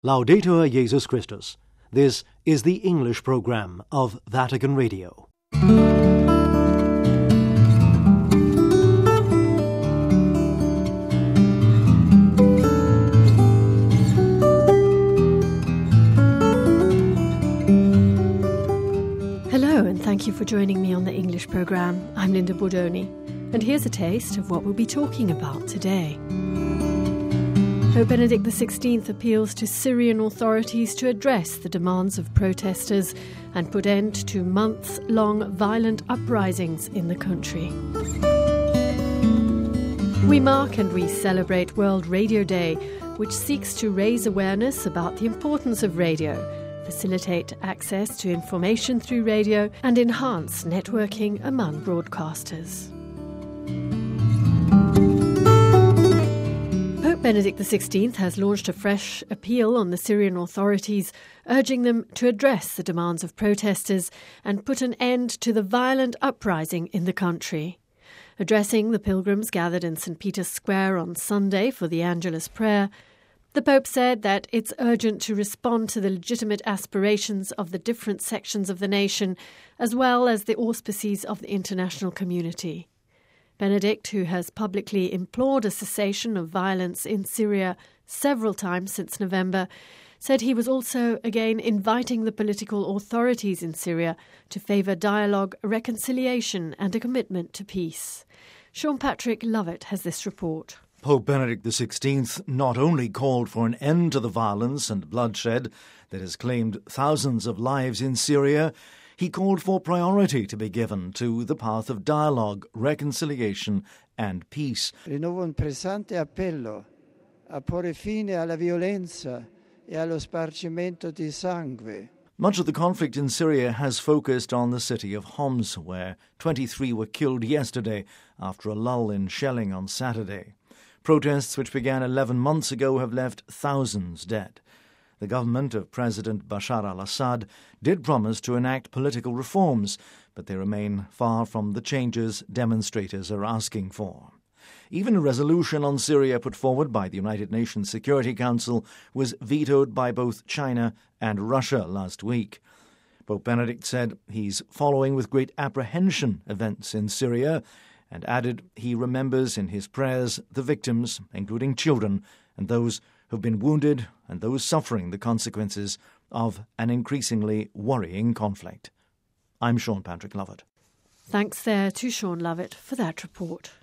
Laudetur Jesus Christus. This is the English program of Vatican Radio. Hello, and thank you for joining me on the English program. I'm Linda Bordoni, and here's a taste of what we'll be talking about today. Pope Benedict XVI appeals to Syrian authorities to address the demands of protesters and put end to months-long violent uprisings in the country. We mark and we celebrate World Radio Day, which seeks to raise awareness about the importance of radio, facilitate access to information through radio, and enhance networking among broadcasters. Pope Benedict XVI has launched a fresh appeal on the Syrian authorities, urging them to address the demands of protesters and put an end to the violent uprising in the country. Addressing the pilgrims gathered in St. Peter's Square on Sunday for the Angelus prayer, the Pope said that it's urgent to respond to the legitimate aspirations of the different sections of the nation, as well as the auspices of the international community. Benedict, who has publicly implored a cessation of violence in Syria several times since November, said he was also again inviting the political authorities in Syria to favour dialogue, reconciliation and a commitment to peace. Sean Patrick Lovett has this report. Pope Benedict XVI not only called for an end to the violence and bloodshed that has claimed thousands of lives in Syria, he called for priority to be given to the path of dialogue, reconciliation and peace. Rinnovo un pressante appello a porre fine alla violenza e allo spargimento di sangue. Much of the conflict in Syria has focused on the city of Homs, where 23 were killed yesterday after a lull in shelling on Saturday. Protests which began 11 months ago have left thousands dead. The government of President Bashar al-Assad did promise to enact political reforms, but they remain far from the changes demonstrators are asking for. Even a resolution on Syria put forward by the United Nations Security Council was vetoed by both China and Russia last week. Pope Benedict said he's following with great apprehension events in Syria and added he remembers in his prayers the victims, including children, and those who've been wounded and those suffering the consequences of an increasingly worrying conflict. I'm Sean Patrick Lovett. Thanks there to Sean Lovett for that report.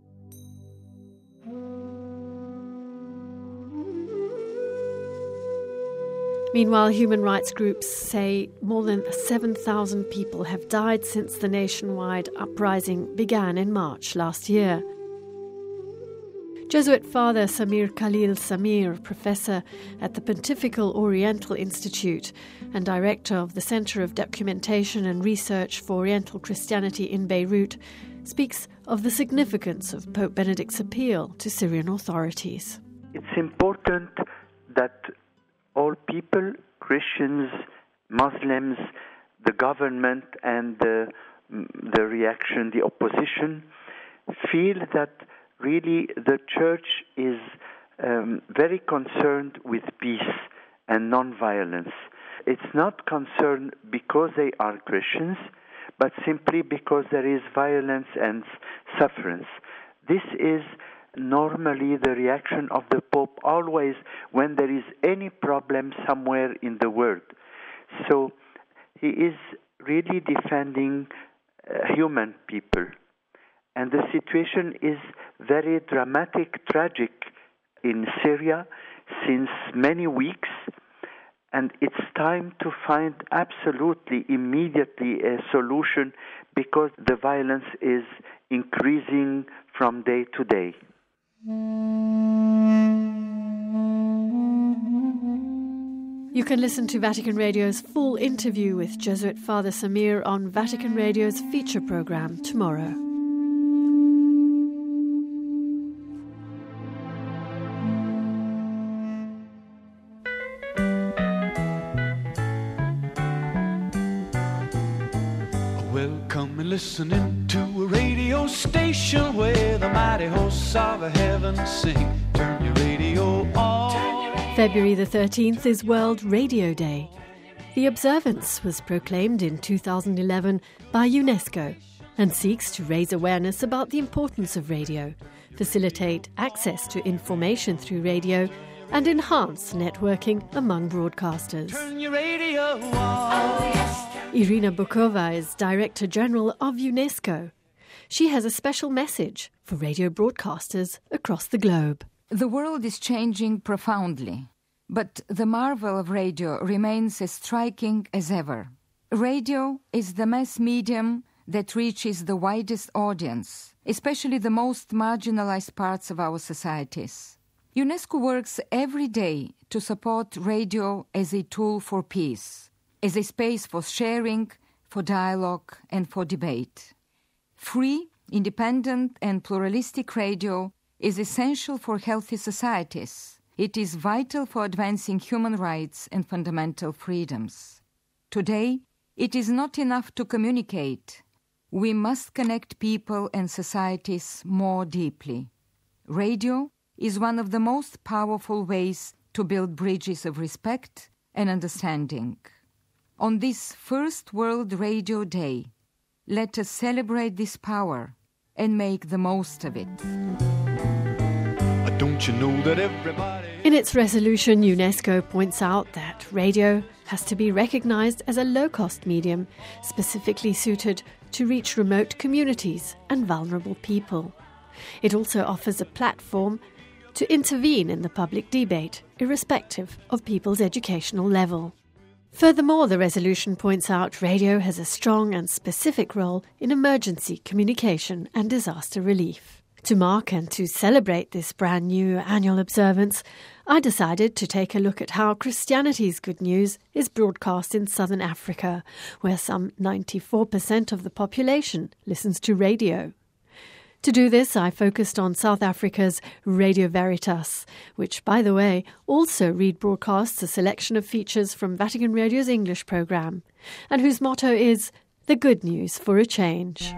Meanwhile, human rights groups say more than 7,000 people have died since the nationwide uprising began in March last year. Jesuit Father Samir Khalil Samir, professor at the Pontifical Oriental Institute and director of the Center of Documentation and Research for Oriental Christianity in Beirut, speaks of the significance of Pope Benedict's appeal to Syrian authorities. It's important that all people, Christians, Muslims, the government and the reaction, the opposition, feel that really the Church is very concerned with peace and non-violence. It's not concerned because they are Christians, but simply because there is violence and sufferance. This is normally the reaction of the Pope always when there is any problem somewhere in the world. So he is really defending human people. And the situation is very dramatic, tragic in Syria since many weeks. And it's time to find absolutely immediately a solution because the violence is increasing from day to day. You can listen to Vatican Radio's full interview with Jesuit Father Samir on Vatican Radio's feature program tomorrow. Welcome and listening to a radio station where the mighty hosts of heaven sing. Turn your radio on. February the 13th is World Radio Day. The observance was proclaimed in 2011 by UNESCO and seeks to raise awareness about the importance of radio, facilitate access to information through radio, and enhance networking among broadcasters. Turn your radio on. Irina Bukova is Director General of UNESCO. She has a special message for radio broadcasters across the globe. The world is changing profoundly, but the marvel of radio remains as striking as ever. Radio is the mass medium that reaches the widest audience, especially the most marginalized parts of our societies. UNESCO works every day to support radio as a tool for peace, as a space for sharing, for dialogue, and for debate. Free, independent, and pluralistic radio is essential for healthy societies. It is vital for advancing human rights and fundamental freedoms. Today, it is not enough to communicate. We must connect people and societies more deeply. Radio is one of the most powerful ways to build bridges of respect and understanding. On this first World Radio Day, let us celebrate this power and make the most of it. Don't you know that everybody... In its resolution, UNESCO points out that radio has to be recognised as a low-cost medium, specifically suited to reach remote communities and vulnerable people. It also offers a platform to intervene in the public debate, irrespective of people's educational level. Furthermore, the resolution points out radio has a strong and specific role in emergency communication and disaster relief. To mark and to celebrate this brand new annual observance, I decided to take a look at how Christianity's Good News is broadcast in southern Africa, where some 94% of the population listens to radio. To do this, I focused on South Africa's Radio Veritas, which, by the way, also rebroadcasts a selection of features from Vatican Radio's English programme, and whose motto is "The Good News for a Change."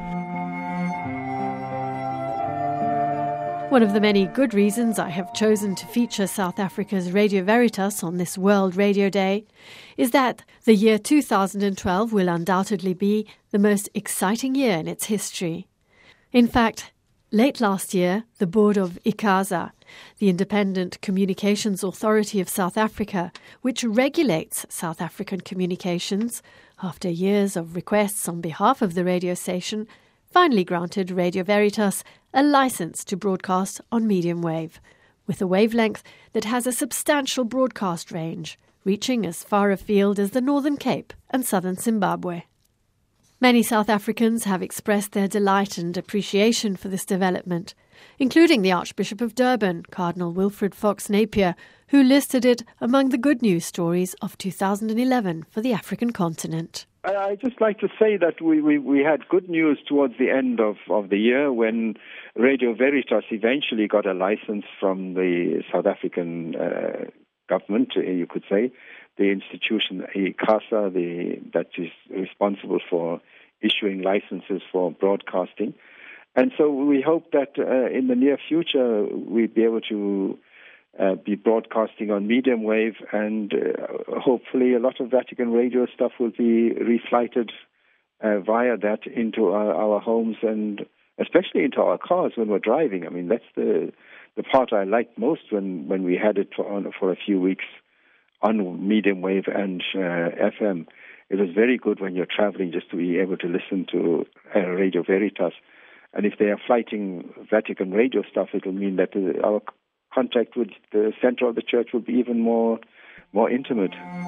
One of the many good reasons I have chosen to feature South Africa's Radio Veritas on this World Radio Day is that the year 2012 will undoubtedly be the most exciting year in its history. In fact, late last year, the board of ICASA, the Independent Communications Authority of South Africa, which regulates South African communications, after years of requests on behalf of the radio station, finally granted Radio Veritas a license to broadcast on medium wave, with a wavelength that has a substantial broadcast range, reaching as far afield as the Northern Cape and southern Zimbabwe. Many South Africans have expressed their delight and appreciation for this development, including the Archbishop of Durban, Cardinal Wilfred Fox Napier, who listed it among the good news stories of 2011 for the African continent. I'd just like to say that we had good news towards the end of the year when Radio Veritas eventually got a license from the South African government, you could say, the institution ICASA, that is responsible for issuing licenses for broadcasting. And so we hope that in the near future we'll be able to be broadcasting on medium wave, and hopefully a lot of Vatican Radio stuff will be reflighted via that into our homes and especially into our cars when we're driving. I mean, that's the part I liked most when we had it for a few weeks on medium wave and FM. It was very good when you're traveling just to be able to listen to Radio Veritas. And if they are flighting Vatican Radio stuff, it will mean that our contact with the center of the church will be even more intimate.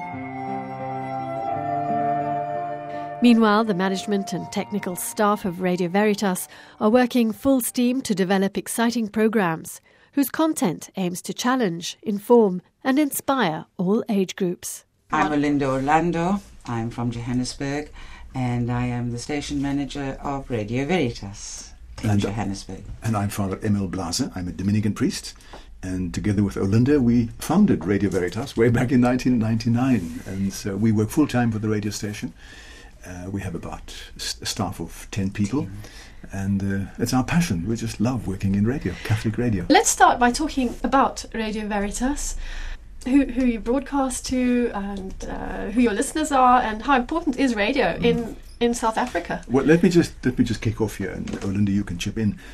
Meanwhile, the management and technical staff of Radio Veritas are working full steam to develop exciting programs whose content aims to challenge, inform and inspire all age groups. I'm Olinda Orlando. I'm from Johannesburg, and I am the station manager of Radio Veritas in Johannesburg. And I'm Father Emil Blase. I'm a Dominican priest, and together with Olinda, we founded Radio Veritas way back in 1999, and so we work full-time for the radio station. We have about a staff of 10 people, and it's our passion. We just love working in radio, Catholic radio. Let's start by talking about Radio Veritas. who you broadcast to and who your listeners are, and how important is radio in South Africa? Well, let me just kick off here, and Olinda, you can chip in.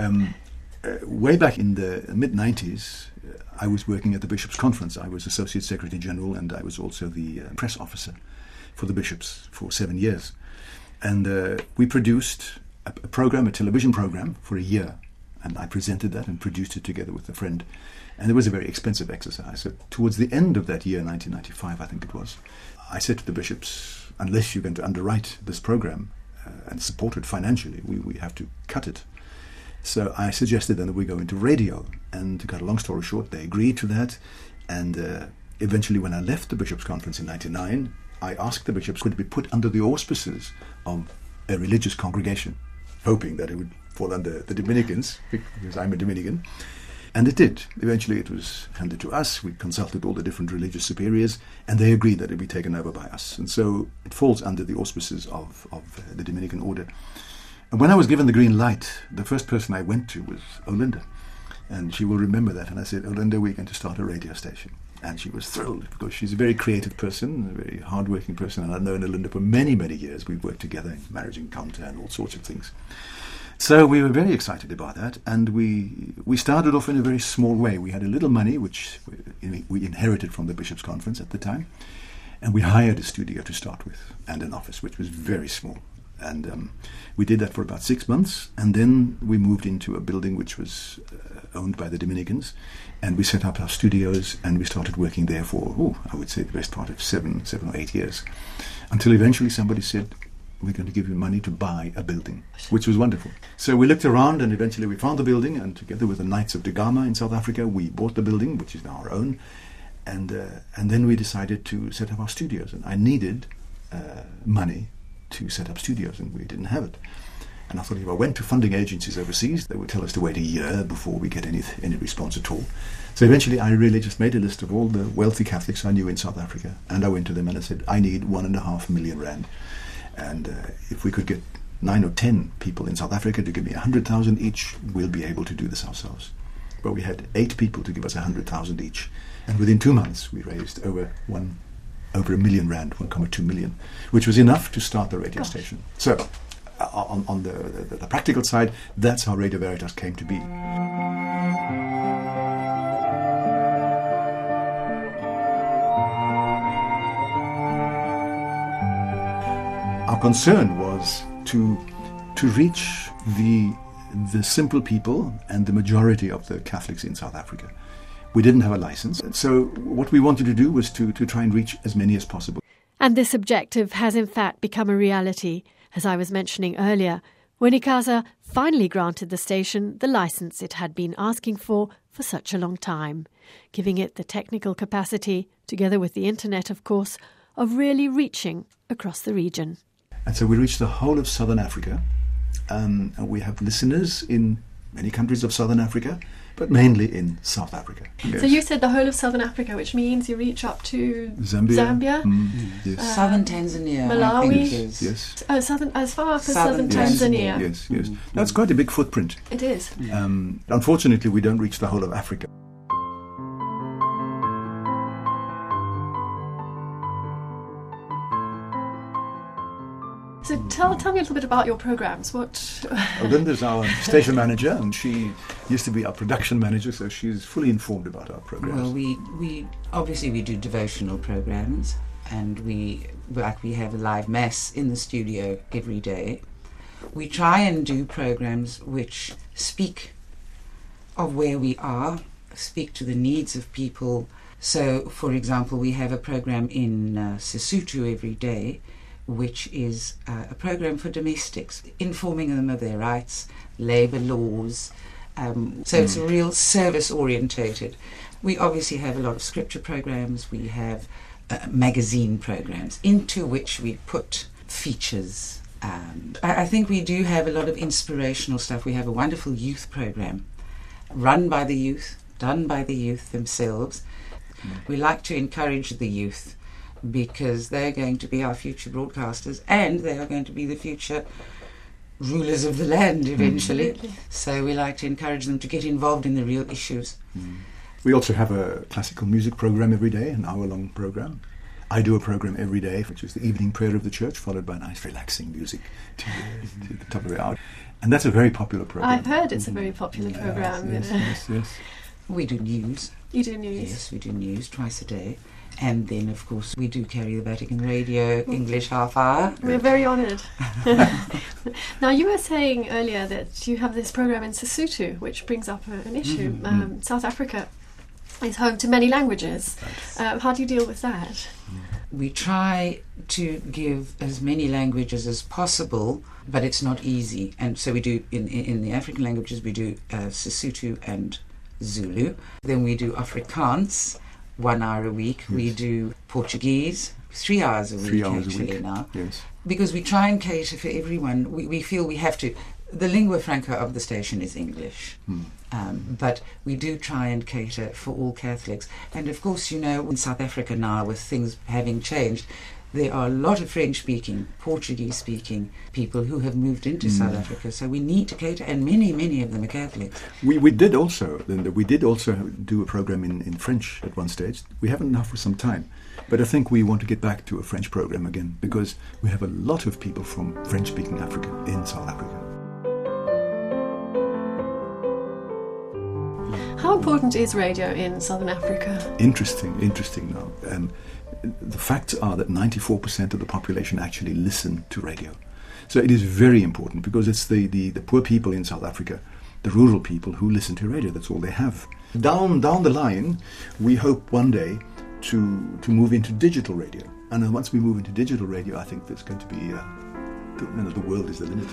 Way back in the mid-90s, I was working at the Bishops' Conference. I was Associate Secretary General, and I was also the press officer for the bishops for 7 years. And we produced a television program for a year, and I presented that and produced it together with a friend. And it was a very expensive exercise. So towards the end of that year, 1995, I think it was, I said to the bishops, unless you're going to underwrite this program and support it financially, we have to cut it. So I suggested then that we go into radio. And to cut a long story short, they agreed to that. And eventually, when I left the Bishops' Conference in 1999, I asked the bishops could it be put under the auspices of a religious congregation, hoping that it would fall under the Dominicans, because I'm a Dominican. And it did. Eventually it was handed to us. We consulted all the different religious superiors, and they agreed that it would be taken over by us. And so it falls under the auspices of the Dominican order. And when I was given the green light, the first person I went to was Olinda. And she will remember that. And I said, Olinda, we're going to start a radio station. And she was thrilled, because she's a very creative person, a very hard-working person. And I've known Olinda for many, many years. We've worked together in Marriage Encounter and all sorts of things. So we were very excited about that, and we started off in a very small way. We had a little money, which we inherited from the Bishops' Conference at the time, and we hired a studio to start with, and an office, which was very small. And we did that for about 6 months, and then we moved into a building which was owned by the Dominicans, and we set up our studios, and we started working there for, I would say, the best part of 7 or 8 years, until eventually somebody said, we're going to give you money to buy a building, which was wonderful. So we looked around, and eventually we found the building, and together with the Knights of Dagama in South Africa, we bought the building, which is now our own, and then we decided to set up our studios. And I needed money to set up studios, and we didn't have it. And I thought if I went to funding agencies overseas, they would tell us to wait a year before we get any response at all. So eventually I really just made a list of all the wealthy Catholics I knew in South Africa, and I went to them and I said, I need 1.5 million rand. And if we could get 9 or 10 people in South Africa to give me 100,000 each, we'll be able to do this ourselves. But we had 8 people to give us 100,000 each. And within 2 months, we raised over 1 million rand, 1.2 million, which was enough to start the radio station. So on the practical side, that's how Radio Veritas came to be. Our concern was to reach the simple people and the majority of the Catholics in South Africa. We didn't have a license, so what we wanted to do was to try and reach as many as possible. And this objective has in fact become a reality, as I was mentioning earlier, when ICASA finally granted the station the license it had been asking for such a long time, giving it the technical capacity, together with the internet of course, of really reaching across the region. And so we reached the whole of Southern Africa, and we have listeners in many countries of Southern Africa, but mainly in South Africa. Yes. So you said the whole of Southern Africa, which means you reach up to Zambia? Yes. Southern Tanzania, Malawi. Yes. Southern, as far as southern Tanzania. Yes. That's quite a big footprint. It is. Unfortunately, we don't reach the whole of Africa. So tell me a little bit about your programs. Olinda's our station manager, and she used to be our production manager, so she's fully informed about our programs. Well, we obviously do devotional programs, and we have a live mass in the studio every day. We try and do programs which speak of where we are, speak to the needs of people. So, for example, we have a program in Sesotho every day, which is a program for domestics, informing them of their rights, labour laws. So it's real service-orientated. We obviously have a lot of scripture programs. We have magazine programs into which we put features. I think we do have a lot of inspirational stuff. We have a wonderful youth program run by the youth, done by the youth themselves. We like to encourage the youth, because they're going to be our future broadcasters, and they are going to be the future rulers of the land eventually. So we like to encourage them to get involved in the real issues. We also have a classical music program every day, an hour-long program. I do a program every day, which is the evening prayer of the church, followed by nice relaxing music to the top of the hour. And that's a very popular program. I've heard it's a very popular program. Yes. We do news. You do news? Yes, we do news twice a day. And then, of course, we do carry the Vatican Radio English half hour. We're very honoured. Now, you were saying earlier that you have this program in Sesotho, which brings up an issue. South Africa is home to many languages. How do you deal with that? We try to give as many languages as possible, but it's not easy. And so we do, in the African languages, we do Sesotho and Zulu. Then we do Afrikaans, 1 hour a week. Yes. We do Portuguese, 3 hours a week. 3 hours actually a week. now. Yes. Because we try and cater for everyone. We feel we have to. The lingua franca of the station is English. But we do try and cater for all Catholics. And of course, you know, in South Africa now, with things having changed, there are a lot of French-speaking, Portuguese-speaking people who have moved into South Africa. So we need to cater, and many of them are Catholics. We did also do a program in French at one stage. We haven't now for some time. But I think we want to get back to a French program again, because we have a lot of people from French-speaking Africa in South Africa. How important is radio in Southern Africa? Interesting now. The facts are that 94% of the population actually listen to radio. So it is very important, because it's the poor people in South Africa, the rural people who listen to radio. That's all they have. Down the line, we hope one day to move into digital radio. And then once we move into digital radio, I think there's going to be the world is the limit.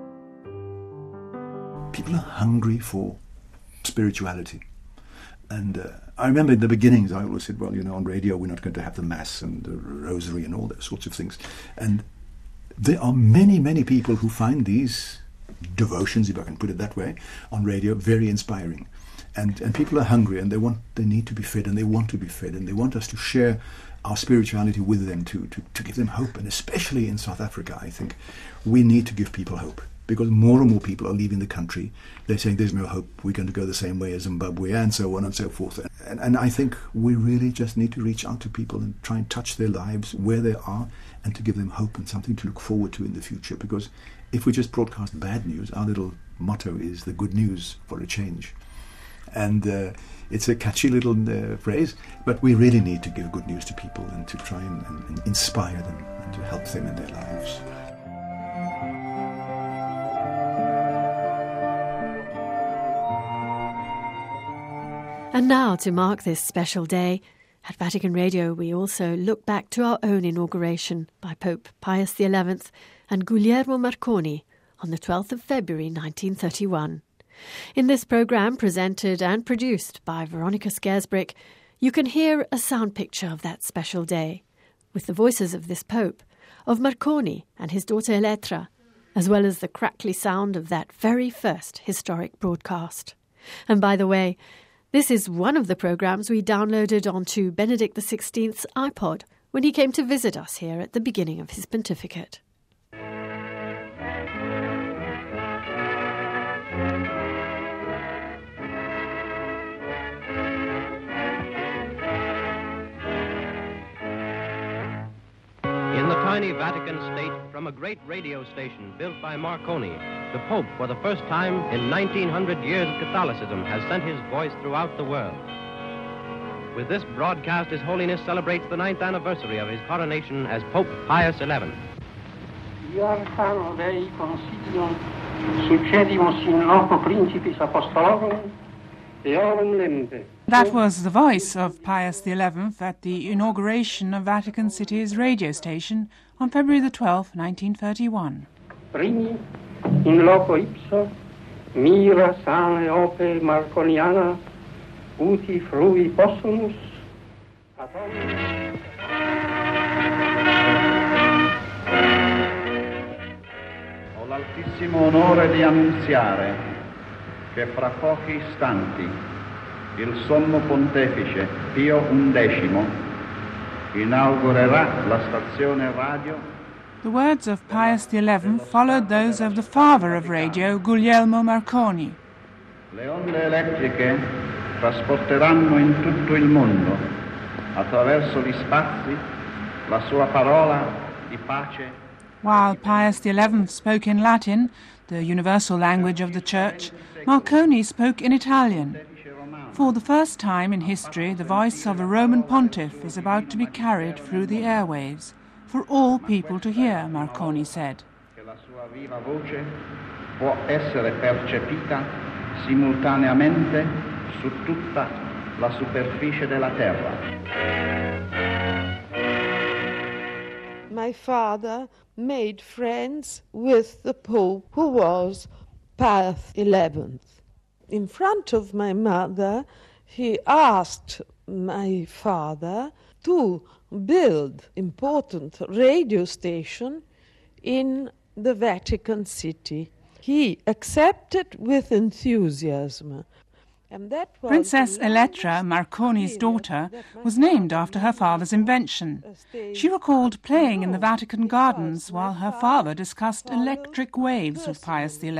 People are hungry for spirituality. And I remember in the beginnings I always said, well, you know, on radio we're not going to have the Mass and the Rosary and all those sorts of things. And there are many people who find these devotions, if I can put it that way, on radio very inspiring. And people are hungry, and they need to be fed, and they want to be fed, and they want us to share our spirituality with them to give them hope. And especially in South Africa, I think we need to give people hope. Because more and more people are leaving the country. They're saying there's no hope, we're going to go the same way as Zimbabwe, and so on and so forth. And I think we really just need to reach out to people and try and touch their lives where they are, and to give them hope and something to look forward to in the future. Because if we just broadcast bad news, our little motto is the good news for a change. And it's a catchy little phrase, but we really need to give good news to people and to try and inspire them and to help them in their lives. And now, to mark this special day, at Vatican Radio we also look back to our own inauguration by Pope Pius XI and Guglielmo Marconi on the 12th of February 1931. In this programme, presented and produced by Veronica Scaresbrick, you can hear a sound picture of that special day, with the voices of this Pope, of Marconi and his daughter Elettra, as well as the crackly sound of that very first historic broadcast. And by the way, this is one of the programmes we downloaded onto Benedict XVI's iPod when he came to visit us here at the beginning of his pontificate. In the tiny Vatican state, from a great radio station built by Marconi, the Pope, for the first time in 1900 years of Catholicism, has sent his voice throughout the world. With this broadcast, His Holiness celebrates the 9th anniversary of his coronation as Pope Pius XI. Iarchano Dei Consiglium succedimos in loco principis apostolorum eorum lempe. That was the voice of Pius XI at the inauguration of Vatican City's radio station on February the 12th, 1931. Primi, in loco ipso, mira sane ope Marconiana, uti frui possumus, Ho l'altissimo onore di annunziare che fra pochi istanti il Sommo Pontefice Pio XI inaugurerà la stazione radio. The words of Pius XI followed those of the father of radio, Guglielmo Marconi. Le onde elettriche trasporteranno in tutto il mondo, attraverso gli spazi, la sua parola di pace. While Pius XI spoke in Latin, the universal language of the Church, Marconi spoke in Italian. For the first time in history, the voice of a Roman pontiff is about to be carried through the airwaves, for all people to hear, Marconi said. La sua viva voce può essere percepita simultaneamente su tutta la superficie della terra. My father made friends with the Pope, who was Pius XI. In front of my mother, he asked my father to build important radio station in the Vatican City. He accepted with enthusiasm. Princess Elettra, Marconi's daughter, was named after her father's invention. She recalled playing in the Vatican gardens while her father discussed electric waves with Pius XI.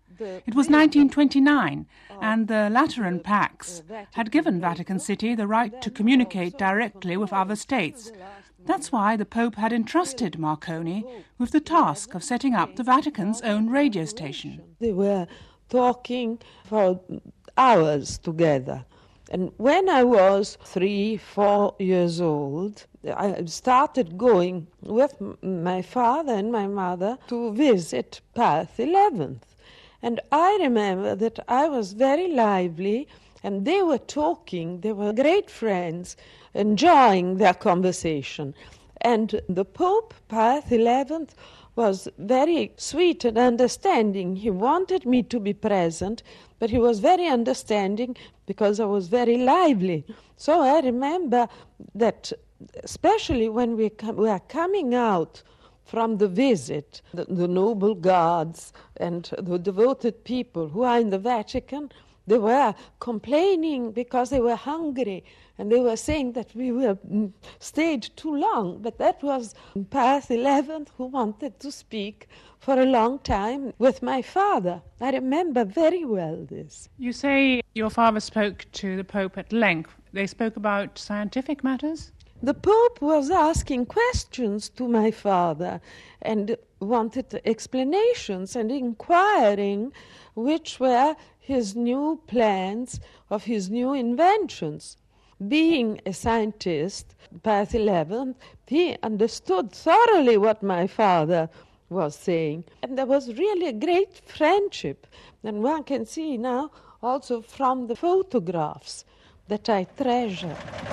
It was 1929, and the Lateran Pax had given Vatican City the right to communicate directly with other states. That's why the Pope had entrusted Marconi with the task of setting up the Vatican's own radio station. They were talking for hours together. And when I was 3-4 years old, I started going with my father and my mother to visit Pius XI. And I remember that I was very lively, and they were talking, they were great friends, enjoying their conversation. And the Pope, Pius XI, was very sweet and understanding. He wanted me to be present, but he was very understanding because I was very lively. So I remember that, especially when we were coming out from the visit, the noble guards and the devoted people who are in the Vatican, they were complaining because they were hungry, and they were saying that we were stayed too long. But that was Pius XI who wanted to speak for a long time with my father. I remember very well this. You say your father spoke to the Pope at length. They spoke about scientific matters? The Pope was asking questions to my father and wanted explanations and inquiring which were his new plans of his new inventions. Being a scientist, Pius XI, he understood thoroughly what my father was saying. And there was really a great friendship. And one can see now also from the photographs that I treasure.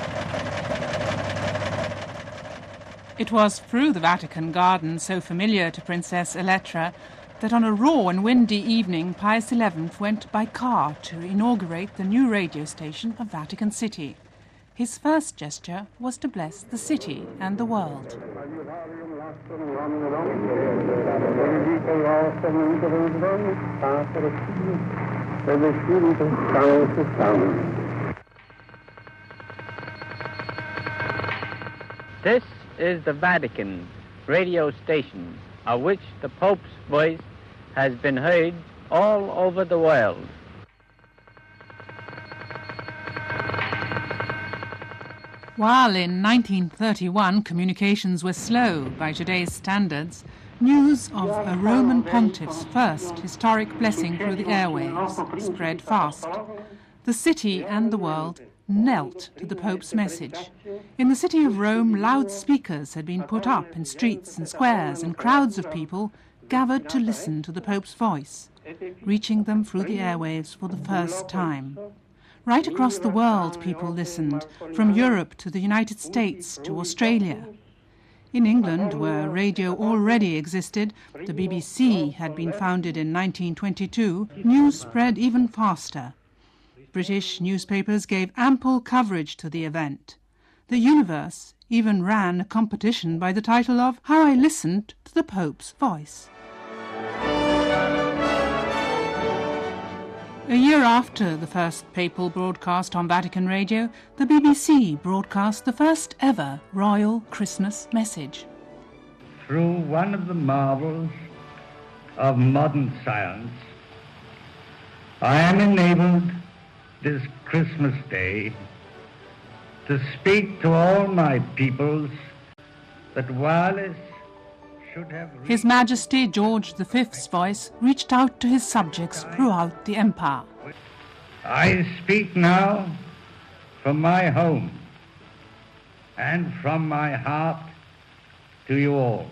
It was through the Vatican garden, so familiar to Princess Elettra, that on a raw and windy evening Pius XI went by car to inaugurate the new radio station of Vatican City. His first gesture was to bless the city and the world. This is the Vatican radio station, of which the Pope's voice has been heard all over the world. While in 1931 communications were slow by today's standards, news of a Roman pontiff's first historic blessing through the airwaves spread fast. The city and the world knelt to the Pope's message. In the city of Rome, loudspeakers had been put up in streets and squares, and crowds of people gathered to listen to the Pope's voice, reaching them through the airwaves for the first time. Right across the world people listened, from Europe to the United States to Australia. In England, where radio already existed, the BBC had been founded in 1922, news spread even faster. British newspapers gave ample coverage to the event. The Universe even ran a competition by the title of How I Listened to the Pope's Voice. A year after the first papal broadcast on Vatican Radio, the BBC broadcast the first ever royal Christmas message. Through one of the marvels of modern science, I am enabled this Christmas Day to speak to all my peoples that wireless should have... His Majesty George V's voice reached out to his subjects throughout the empire. I speak now from my home and from my heart to you all.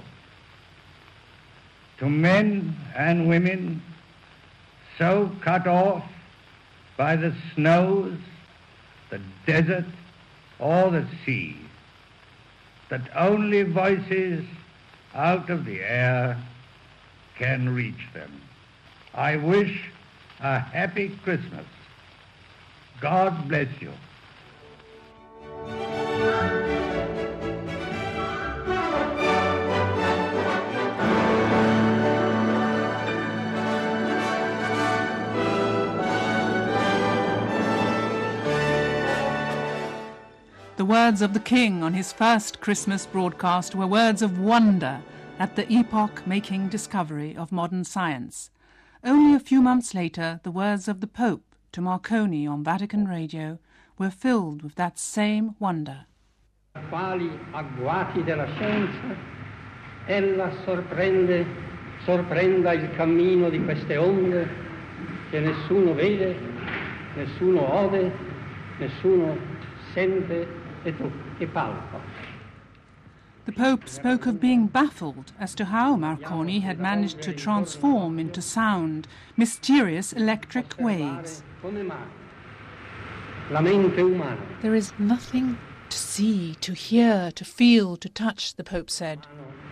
To men and women so cut off by the snows, the desert, or the sea, that only voices out of the air can reach them. I wish a happy Christmas. God bless you. The words of the King on his first Christmas broadcast were words of wonder at the epoch-making discovery of modern science. Only a few months later, the words of the Pope to Marconi on Vatican Radio were filled with that same wonder. Quali agguati della scienza, ella sorprenda il cammino di queste onde che nessuno vede, nessuno ode, nessuno sente e palpa. The Pope spoke of being baffled as to how Marconi had managed to transform into sound mysterious electric waves. There is nothing to see, to hear, to feel, to touch, the Pope said.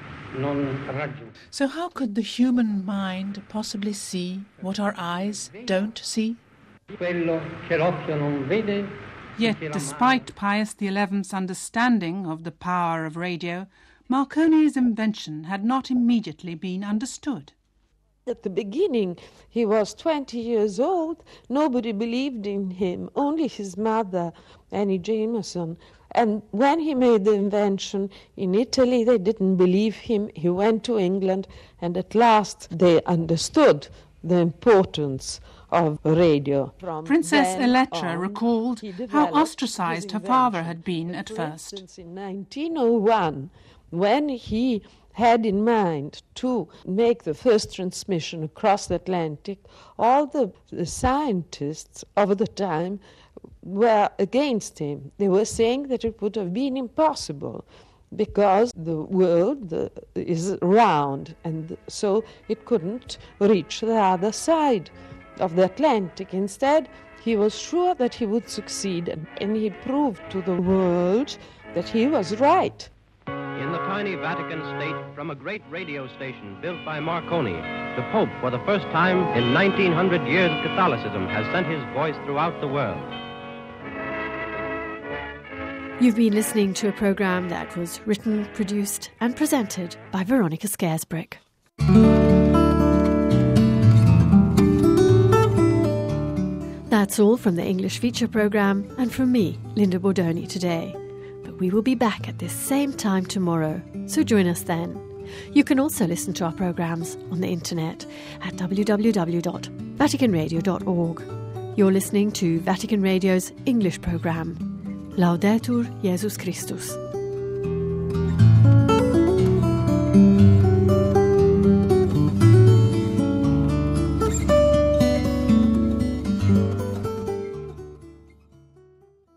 So how could the human mind possibly see what our eyes don't see? Yet, despite Pius XI's understanding of the power of radio, Marconi's invention had not immediately been understood. At the beginning, he was 20 years old. Nobody believed in him, only his mother, Annie Jameson. And when he made the invention in Italy, they didn't believe him. He went to England, and at last they understood the importance of radio. Princess Elettra recalled how ostracized her father had been at first. In 1901, when he had in mind to make the first transmission across the Atlantic, all the scientists of the time were against him. They were saying that it would have been impossible because the world is round, and so it couldn't reach the other side of the Atlantic. Instead, he was sure that he would succeed, and he proved to the world that he was right. In the tiny Vatican state, from a great radio station built by Marconi, the Pope, for the first time in 1900 years of Catholicism, has sent his voice throughout the world. You've been listening to a programme that was written, produced and presented by Veronica Scaresbrick. That's all from the English feature programme and from me, Linda Bordoni, today. But we will be back at this same time tomorrow, so join us then. You can also listen to our programmes on the internet at www.vaticanradio.org. You're listening to Vatican Radio's English programme. Laudetur Jesus Christus.